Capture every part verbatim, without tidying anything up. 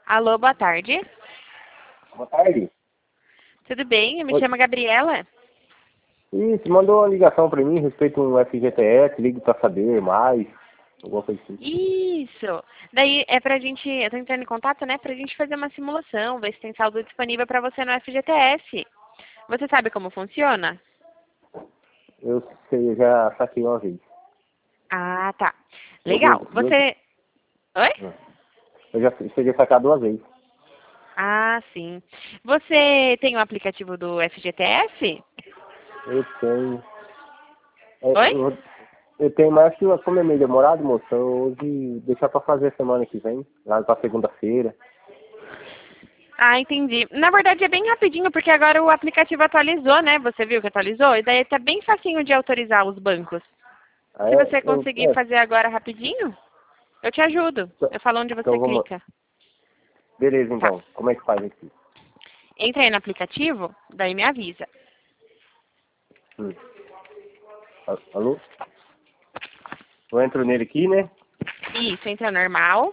Alô, boa tarde. Boa tarde. Tudo bem? Eu me Oi. chamo Gabriela. Isso, mandou uma ligação pra mim a respeito de um F G T S, ligue pra saber mais, alguma coisa assim. Isso. Daí é pra gente, eu tô entrando em contato, né, pra gente fazer uma simulação, ver se tem saldo disponível pra você no F G T S. Você sabe como funciona? Eu sei, eu já saquei uma vez. Ah, tá. Eu, Legal. eu, eu, Você... Oi? eu já cheguei a sacar duas vezes. Ah, sim. Você tem o aplicativo do F G T S? Eu tenho. é, Oi? eu, eu tenho, mas acho que como é meio demorado, moça, eu hoje deixar pra fazer semana que vem, lá pra segunda-feira. Ah, entendi. Na verdade é bem rapidinho, porque agora o aplicativo atualizou, né? Você viu que atualizou? E daí tá bem facinho de autorizar os bancos. Ah, Se é? você Eu, conseguir é, fazer agora rapidinho, eu te ajudo. Eu falo onde então você vamos. clica. Beleza, Tá. então. Como é que faz aqui? Entra aí no aplicativo, daí me avisa. Hum. Alô? Eu entro nele aqui, né? Isso, entra normal.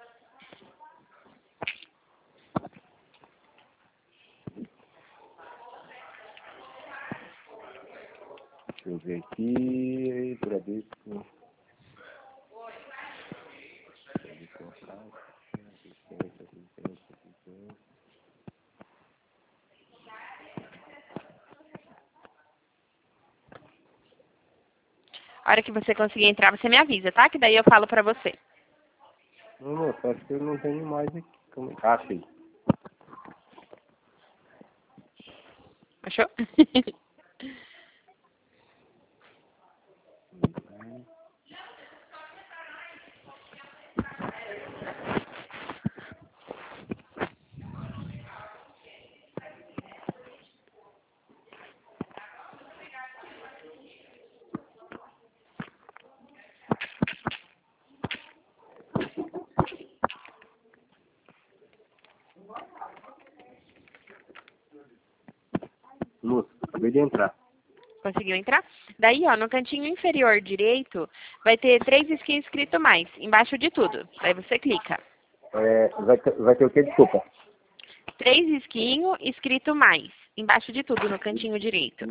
Deixa eu ver aqui. Bradesco. A hora que você conseguir entrar, você me avisa, tá? Que daí eu falo pra você. Não, moço, acho que eu não tenho mais aqui. Como... é? Ah, achei. Achou? Moço, acabei de entrar. Conseguiu entrar? Daí, ó, no cantinho inferior direito, vai ter três skins escrito mais, embaixo de tudo. Daí você clica. É, vai, ter, vai ter o quê? Desculpa. Três esquinho escrito mais, embaixo de tudo, no cantinho direito.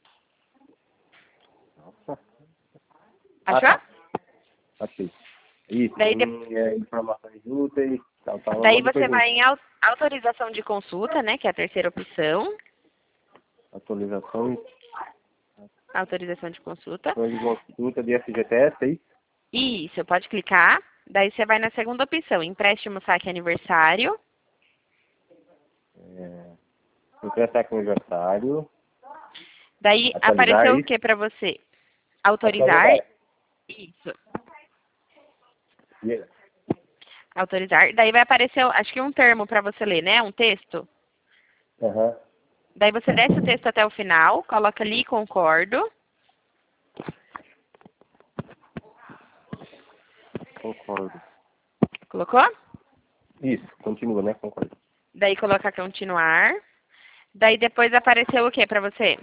Nossa. Ah, Achou? tá. Achei. Isso, Daí, de- tem é, informações úteis, tal, tal, daí uma você depois vai em au- autorização de consulta, né, que é a terceira opção. atualizações, Autorização de consulta. de consulta de F G T S, é isso? Isso, pode clicar. Daí você vai na segunda opção, empréstimo saque aniversário. É, emprestar com aniversário, Daí atualizar apareceu o isso, que para você? Autorizar. atualizar. Isso. Yeah. Autorizar. Daí vai aparecer, acho que um termo para você ler, né? Um texto. Aham, Daí você desce o texto até o final, coloca ali concordo. concordo. Colocou? Isso, continua, né? Concordo. Daí coloca continuar. Daí depois apareceu o que para você?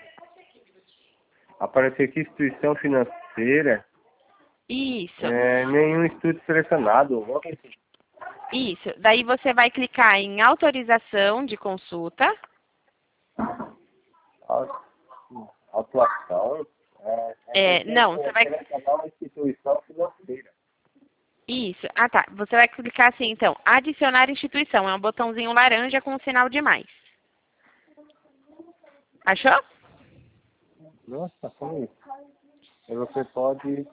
Apareceu aqui instituição financeira, Isso. é, nenhum estudo selecionado. Alguma coisa assim. Isso. Daí você vai clicar em autorização de consulta. Au- Atuação. É, é que É, tem não, que você vai. selecionar uma instituição financeira. Isso. Ah, tá. Você vai clicar assim, então, adicionar instituição. É um botãozinho laranja com um sinal de mais. Achou? Nossa, como é isso? Aí você pode.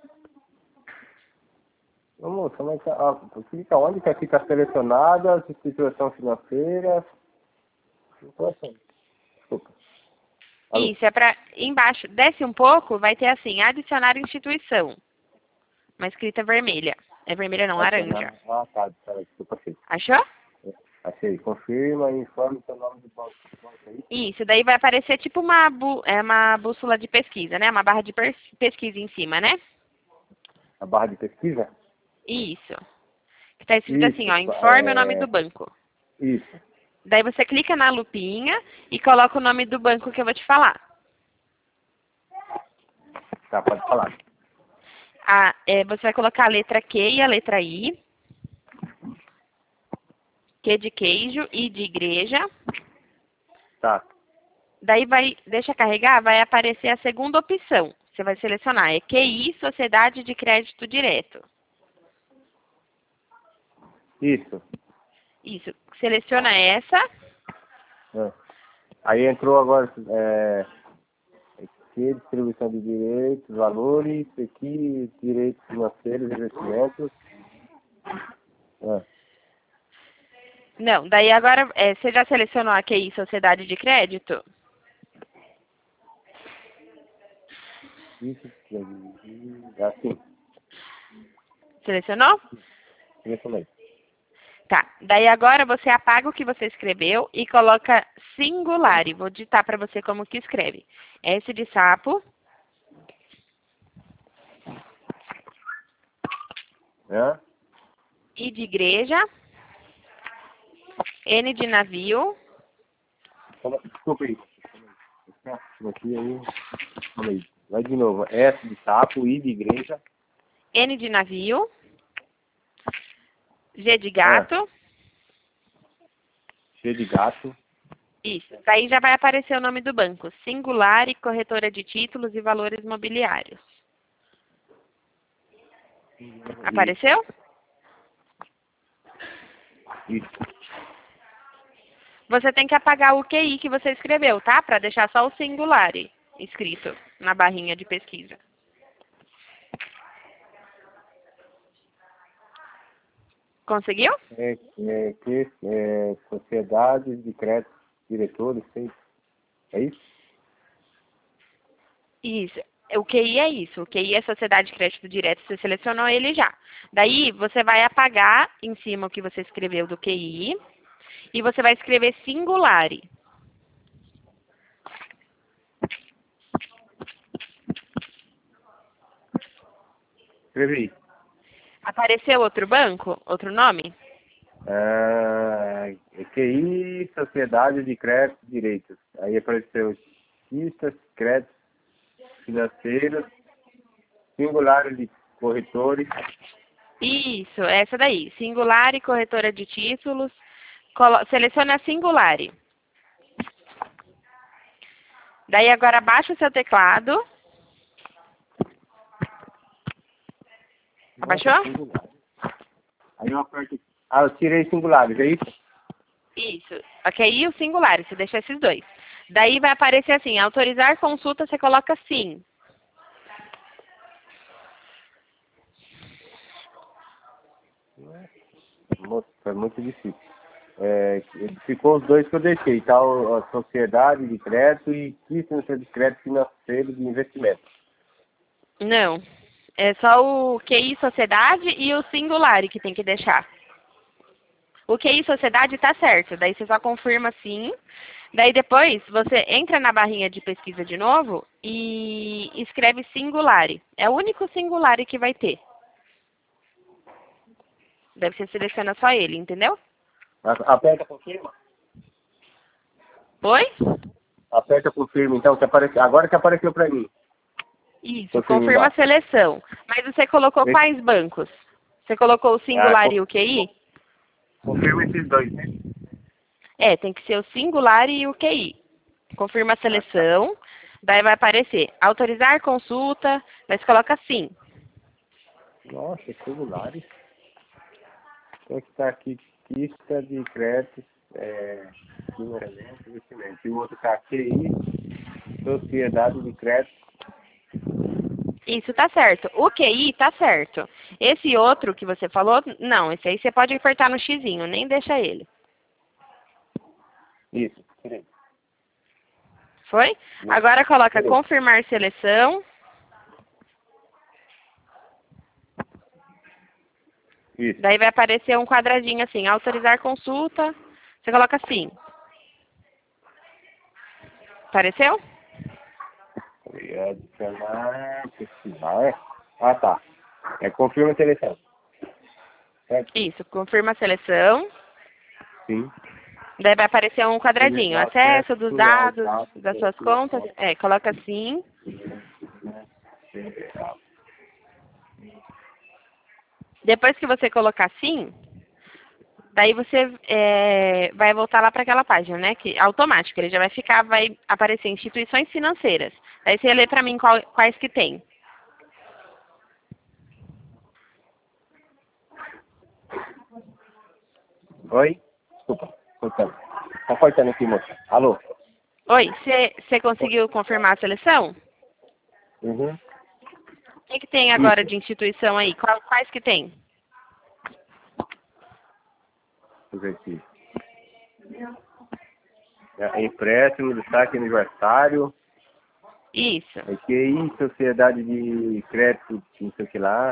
Ô, moça, como é que. Ah, clica onde que fica selecionada as instituições financeiras. Não tô achando. Desculpa. Alô? Isso, é para embaixo. Desce um pouco, vai ter assim, adicionar instituição. Uma escrita vermelha. É vermelha não, laranja. Adicionar. Ah, tá. Peraí, desculpa, achei. Achou? Achei. Confirma e informe seu nome do banco. Banco aí. Isso, daí vai aparecer tipo uma, bu é uma bússola de pesquisa, né? Uma barra de pers- pesquisa em cima, né? A barra de pesquisa? Isso. Que tá escrito assim, Isso. ó, informe o nome do É, banco. isso. Daí você clica na lupinha e coloca o nome do banco que eu vou te falar. Tá, pode falar. A, é, você vai colocar a letra Q e a letra I. Q de queijo, I de igreja. Tá. Daí vai, deixa carregar, vai aparecer a segunda opção. Você vai selecionar, é Q I, Sociedade de Crédito Direto. Isso. Isso. Seleciona essa. É. Aí entrou agora, é, aqui, distribuição de direitos, valores, aqui, direitos financeiros, investimentos. É. Não, daí agora, é, você já selecionou a Q I, Sociedade de Crédito? Isso, assim, Selecionou? selecionei. Tá. Daí agora você apaga o que você escreveu e coloca singular. E vou digitar para você como que escreve. S de sapo. É? I de igreja. N de navio. Desculpa aí. Aqui, aí. Calma aí. Vai de novo. S de sapo, I de igreja. N de navio. G de gato. É. G de gato. Isso. Daí já vai aparecer o nome do banco. Singular e Corretora de Títulos e Valores Mobiliários. Apareceu? Isso. Você tem que apagar o Q I que você escreveu, tá? Para deixar só o singular escrito na barrinha de pesquisa. Conseguiu? É, é, que, é, sociedade de crédito, diretores, sei. É isso? Isso. O Q I é isso. O Q I é Sociedade de Crédito Direto. Você selecionou ele já. Daí, você vai apagar em cima o que você escreveu do Q I. E você vai escrever singular. Escrevi. Apareceu outro banco? Outro nome? É, Q I, Sociedade de Crédito e Direitos. Aí apareceu Cistas, créditos financeiros, singulares de corretores. Isso, essa daí. Singular e Corretora de Títulos. Colo- Seleciona singular. Daí agora baixa o seu teclado. Abaixou? Aí eu aperto. Ah, eu tirei singulares, é isso? Isso. Ok, e o singular, você deixa esses dois. Daí vai aparecer assim, autorizar consulta, você coloca sim. Nossa, é muito difícil. É, ficou os dois que eu deixei, tá? O- A sociedade de crédito e licença de crédito financeiro de investimento. Não. É só o Q I Sociedade e o singular que tem que deixar. O Q I Sociedade tá certo, daí você só confirma sim. Daí depois você entra na barrinha de pesquisa de novo e escreve singular. É o único singular que vai ter. Deve ser seleciona só ele, entendeu? A- Aperta confirma. Oi? Aperta confirma, então, que apareceu. Agora que apareceu pra mim. Isso, Confirma confirma a embaixo. seleção. Mas você colocou Esse- quais bancos? Você colocou o Ah, singular co- e o Q I? confirma esses dois, né? É, tem que ser o singular e o Q I. Confirma a Ah, tá. seleção, daí vai aparecer autorizar consulta, daí você coloca sim. Nossa, celulares. Então que tá aqui, pista de crédito, é, financiamento, investimento. E o outro tá Q I, Sociedade de Crédito. Isso tá certo. O Q I tá certo. Esse outro que você falou, não, esse aí você pode apertar no xizinho, nem deixa ele. Isso, tirei. Foi? Agora coloca Tirei. confirmar seleção. Isso. Daí vai aparecer um quadradinho assim, autorizar consulta. Você coloca sim. Apareceu? E adicionar, pesquisar. É? Ah, tá. É, confirma a seleção. Certo? Isso, confirma a seleção. Sim. Daí vai aparecer um quadradinho, acesso dos aos dados dados das da suas sua contas. conta É, coloca sim. federal. Depois que você colocar sim, Daí você é, vai voltar lá para aquela página, né? Que automático, ele já vai ficar, vai aparecer instituições financeiras. Daí você lê para mim qual, quais que tem. Oi? Desculpa, cortando. Tá cortando aqui, moça. Alô? Oi, você conseguiu confirmar a seleção? Uhum. O que, que tem agora Isso. de instituição aí? Qual- quais que tem? Deixa eu ver aqui. É, empréstimo, destaque aniversário. Isso. É Q I, sociedade de crédito, não sei o que lá.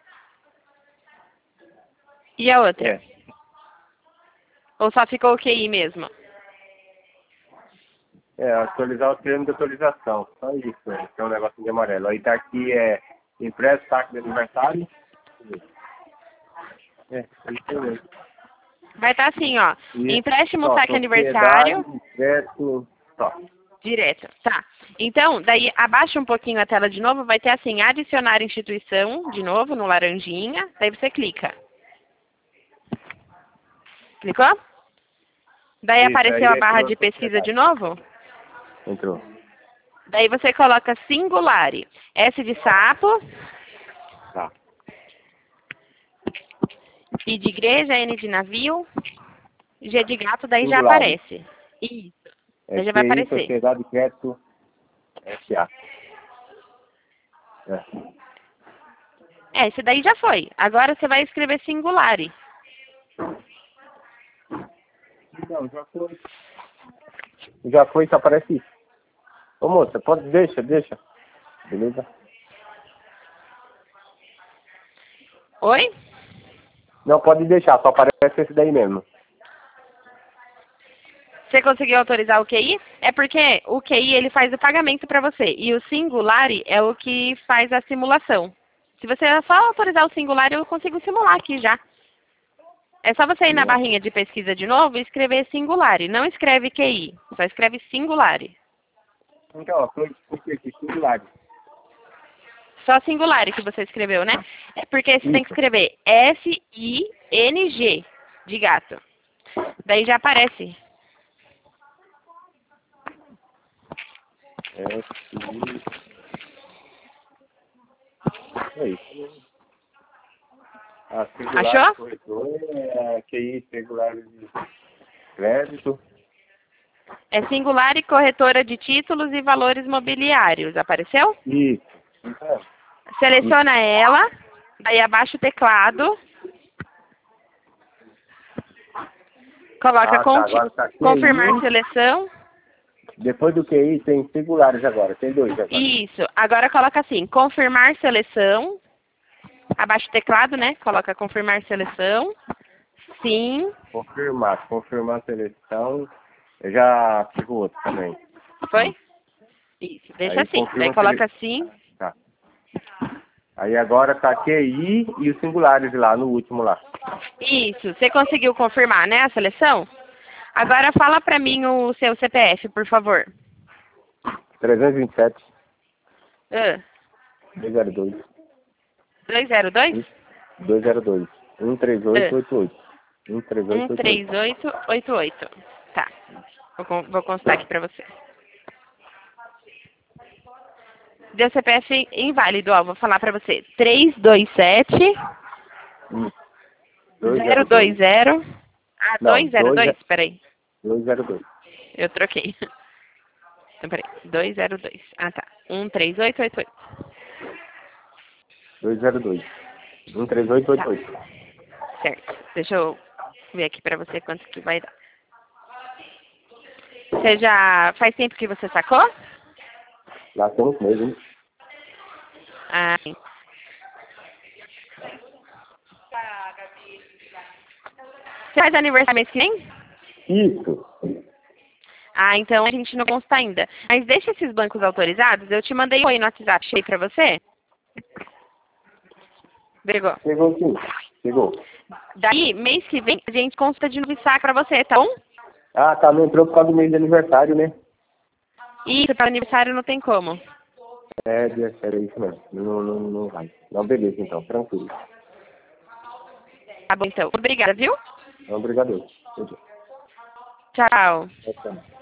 E a outra? É. Ou só ficou o Q I mesmo? É, atualizar o termo de atualização. Só isso, né? Que é um negócio de amarelo. Aí tá aqui, é empréstimo, destaque de aniversário. É, é isso mesmo. Vai estar assim, ó. E Empréstimo, só, saque sociedade aniversário. de crédito, só. Direto, tá. Então, daí abaixa um pouquinho a tela de novo, vai ter assim, adicionar instituição, de novo, no laranjinha, daí você clica. Clicou? Daí Isso, apareceu aí a barra entrou de a pesquisa sociedade. de novo? Entrou. Daí você coloca Singulari. S de sapo, Tá. I de igreja, N de navio, G de gato, daí já Singular. aparece. Isso. É Daí já vai Q I, aparecer. sociedade de crédito, S A. É. É, esse daí já foi. Agora você vai escrever Singulari. Não, já foi. Já foi, só aparece isso. Ô moça, pode, deixa, deixa. Beleza? Oi? Não, pode deixar, só aparece esse daí mesmo. Você conseguiu autorizar o Q I? É porque o Q I ele faz o pagamento para você e o Singulari é o que faz a simulação. Se você só autorizar o Singulari, eu consigo simular aqui já. É só você ir na Não. barrinha de pesquisa de novo e escrever Singulari. Não escreve Q I, só escreve Singulari. Então, ó, foi porque aqui, singular. Só Singulari que você escreveu, né? É porque você tem que Isso. escrever S I N G de gato. Daí já aparece. É, sim. É isso. A singular Achou? corretor é Q I singular de crédito. É Singulari Corretora de Títulos e Valores Mobiliários. Apareceu? Isso. Então, Seleciona ela, aí abaixa o teclado, coloca ah, tá, conti- agora tá Q I. confirmar seleção. Depois do Q I tem singulares agora, tem dois agora. Isso. Agora coloca assim, confirmar seleção. Abaixa o teclado, né? Coloca confirmar seleção. Sim. Confirmar, confirmar a seleção. Eu já fico outro também. Foi? Isso. Deixa Aí assim. confirma Daí a coloca sele- sim. Tá. Aí agora tá Q I e os singulares lá, no último lá. Isso. Você conseguiu confirmar, né, a seleção? Agora fala pra mim o seu C P F, por favor. trezentos e vinte e sete, Ah, duzentos e dois, dois zero dois? duzentos e dois, cento e trinta e oito, oitenta e oito. cento e trinta e oito, um oitenta e oito. três oito oito oito. Tá. Vou, con- vou constar aqui pra você. Deu C P F inválido, ó. Vou falar pra você. três dois sete zero dois zero. Ah, Não, dois zero dois? Peraí. duzentos e dois. Eu troquei. Então, peraí. dois zero dois. Ah, tá. um três oito oito oito. duzentos e dois. cento e trinta e oito, oitenta e oito. Certo. Deixa eu ver aqui pra você quanto que vai dar. Você já... Faz tempo que você sacou? Lá tem uns meses, hein? Ah, você faz aniversário mês que vem? Isso. Ah, então a gente não consta ainda. Mas deixa esses bancos autorizados. Eu te mandei um oi no WhatsApp. Cheguei pra você? Pegou. Chegou sim. Chegou. Daí, mês que vem, a gente consta de novo saco pra você, tá bom? Ah, tá, não entrou por causa do mês de aniversário, né? Isso, para aniversário não tem como. É, dia sério, é isso mesmo. Não, não, não vai. Não, beleza, então, tranquilo. Tá bom, então. Obrigada, viu? Obrigado. Tchau. Tchau.